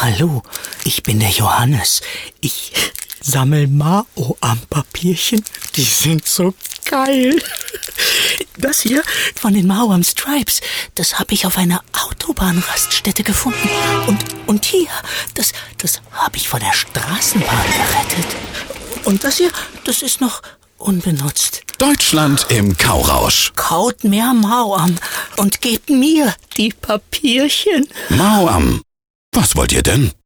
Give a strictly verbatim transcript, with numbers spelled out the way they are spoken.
Hallo, ich bin der Johannes. Ich sammel Mao-Am-Papierchen. Die sind so geil. Das hier von den Mao-Am Stripes, das habe ich auf einer Autobahnraststätte gefunden. Und, und hier, das, das habe ich von der Straßenbahn gerettet. Und das hier, das ist noch unbenutzt. Deutschland im Kaurausch. Kaut mehr Mao-Am und gebt mir die Papierchen. Mao-Am. Was wollt ihr denn?